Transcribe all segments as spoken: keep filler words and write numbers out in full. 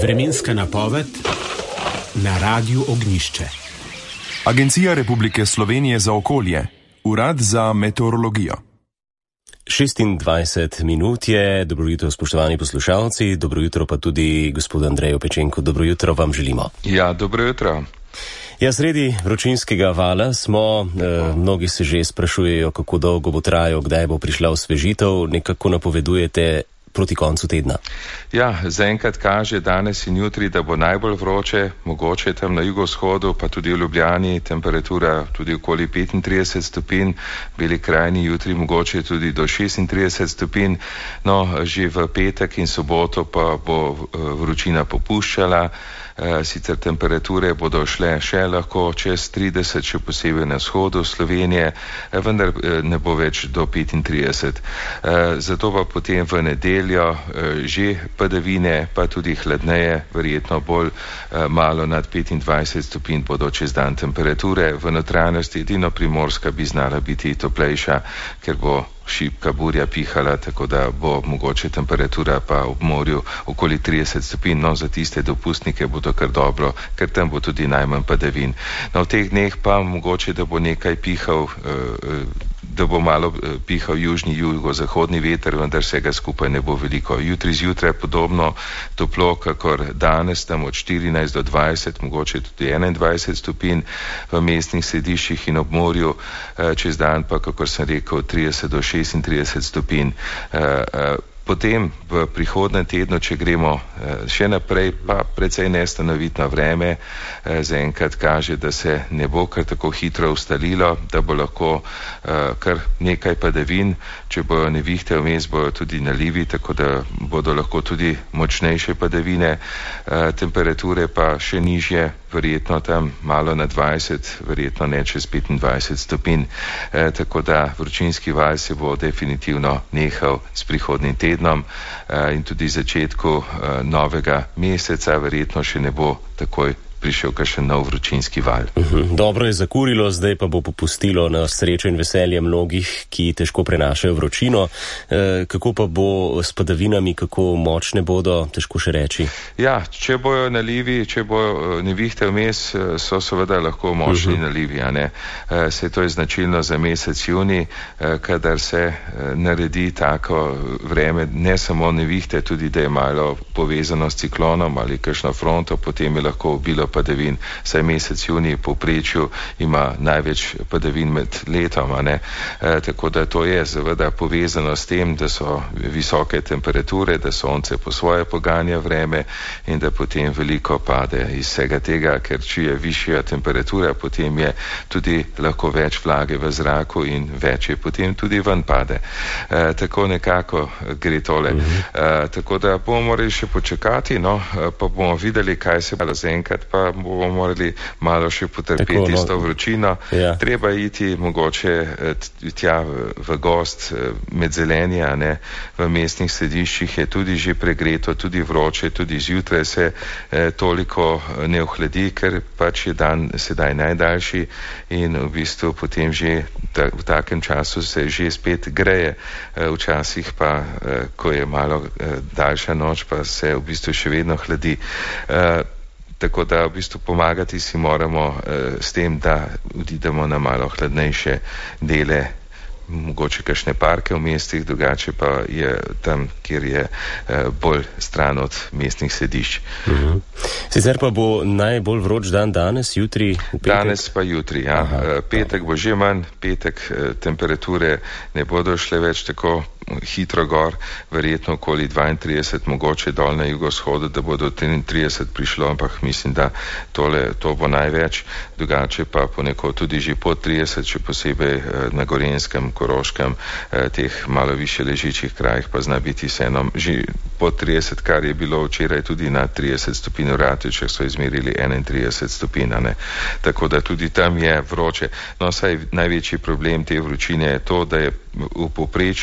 Vremenska napoved na Radiu Ognjišče. Agencija Republike Slovenije za okolje, Urad za meteorologijo. šestindvajset minut je, dobro jutro spoštovani poslušalci, dobro jutro pa tudi gospod Andrej Opečenko, dobro jutro vam želimo. Ja, dobro jutro. Ja, sredi vročinskega vala smo, eh, mnogi se že sprašujejo, kako dolgo bo trajal, kdaj bo prišla osvežitev, nekako napovedujete proti koncu tedna. Ja, zaenkrat kaže danes in jutri, da bo najbolj vroče, mogoče tam na jugovzhodu, pa tudi v Ljubljani, temperatura tudi okoli petintrideset stopinj, Beli krajini jutri mogoče tudi do šestintrideset stopinj, no, že v petek in soboto pa bo vročina popuščala. Sicer temperature bodo šle še lahko čez trideset, še posebej na vzhodu Slovenije, vendar ne bo več do petintrideset. Zato pa potem v nedeljo že padavine, pa tudi hladneje, verjetno bolj malo nad petindvajset stopinj bodo čez dan temperature. V notranjosti edino Primorska bi znala biti toplejša, ker bo šibka burja pihala, tako da bo mogoče temperatura pa ob morju okoli trideset stopinj, no za tiste dopustnike bo to kar dobro, ker tam bo tudi najmanj padavin. No v teh dneh pa mogoče, da bo nekaj pihal, da bo malo pihal južni jugozahodni veter, vendar vsega skupaj ne bo veliko. Jutri zjutraj podobno toplo, kakor danes, tam od štirinajst do dvajset, mogoče tudi enaindvajset stopinj v mestnih središčih in ob morju, čez dan pa, kakor sem rekel, trideset do šestintrideset stopinj. Potem v prihodnem tednu, če gremo še naprej, pa precej nestanovitno vreme, zaenkrat kaže, da se ne bo kar tako hitro ustalilo, da bo lahko kar nekaj padavin, če bojo nevihte vmes, bojo tudi nalivi, tako da bodo lahko tudi močnejše padavine, temperature pa še nižje, verjetno tam malo na dvajset, verjetno ne čez petindvajset stopinj, tako da vročinski val se bo definitivno nehal s prihodnjim tednom in tudi začetku novega meseca verjetno še ne bo takoj prišel kakšen nov vročinski val. Uhum, dobro je zakurilo, zdaj pa bo popustilo na srečo in veselje mnogih, ki težko prenašajo vročino. E, kako pa bo s padavinami, kako močne bodo, težko še reči? Ja, če bojo nalivi, če bojo nevihte vmes, so seveda lahko močni uhum. nalivi, a ne. E, se to je značilno za mesec juni, e, kadar se e, naredi tako vreme, ne samo nevihte, tudi da je malo povezano s ciklonom ali kakšno fronto, potem je lahko bilo padavin, saj mesec juni po prečju ima največ padavin med letom, a ne. E, tako da to je seveda povezano s tem, da so visoke temperature, da sonce po svoje poganja vreme in da potem veliko pade iz vsega tega, ker če je višja temperatura, potem je tudi lahko več vlage v zraku in več je potem tudi ven pade. E, tako nekako gre tole. E, tako da bomo morali še počakati, no, pa bomo videli, kaj se bo zaenkrat, pa bomo morali malo še potrpeti Tako, no, s to vročino. Ja. Treba iti mogoče tja v gost med zelenje, ne. V mestnih središčih je tudi že pregreto, tudi vroče, tudi zjutraj se eh, toliko ne ohladi, ker pač je dan sedaj najdaljši in v bistvu potem že ta, v takem času se že spet greje. Eh, včasih pa, eh, ko je malo eh, daljša noč, pa se v bistvu še vedno hladi. Eh, Tako da v bistvu pomagati si moramo eh, s tem, da odidemo na malo hladnejše dele, mogoče kakšne parke v mestih, drugače pa je tam, kjer je eh, bolj stran od mestnih središč. Uh-huh. Sicer pa bo najbolj vroč dan danes, jutri? Danes pa jutri, ja. Aha, petek bo že manj, petek eh, temperature ne bodo šle več tako hitro gor, verjetno okoli dvaintrideset, mogoče dol na jugovzhodu, da bo do triintrideset prišlo, ampak mislim, da tole, to bo največ, drugače pa ponekod tudi že pod trideset, še posebej na Gorenjskem, Koroškem, teh malo više ležičih krajih pa zna biti vseeno že pod trideset, kar je bilo včeraj tudi na trideset stopinj v Ratovčah, so izmerili enaintrideset stopinj, ne. Tako da tudi tam je vroče. No, saj največji problem te vročine je to, da je v povprečju temperatura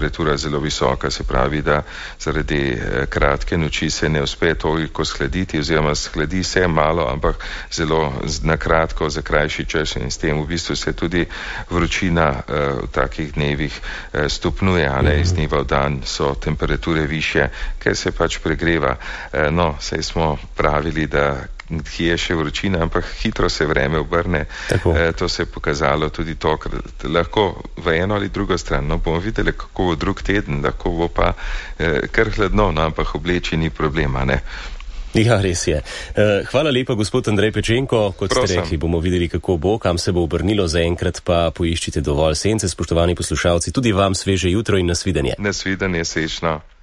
temperatura zelo visoka, se pravi, da zaradi kratke noči se ne uspe toliko shladiti, oziroma shladi se malo, ampak zelo na kratko, za krajši čas, in s tem v bistvu se tudi vročina v takih dnevih stopnjuje, a ne, iz dneva v dan so temperature više, ker se pač pregreva. No, saj smo pravili, da ki je še vročina, ampak hitro se vreme obrne. E, to se je pokazalo tudi to, ker lahko v eno ali drugo stran. No, bomo videli, kako v drug teden, lahko bo pa e, kar hladno, no, ampak obleči ni problema, ne. Ja, res je. Hvala lepa, gospod Andrej Pečenko. Kot Prosim. ste rekli, bomo videli, kako bo, kam se bo obrnilo. Zaenkrat pa poiščite dovolj sence, spoštovani poslušalci. Tudi vam sveže jutro in nasvidenje. Nasvidenje, srečno.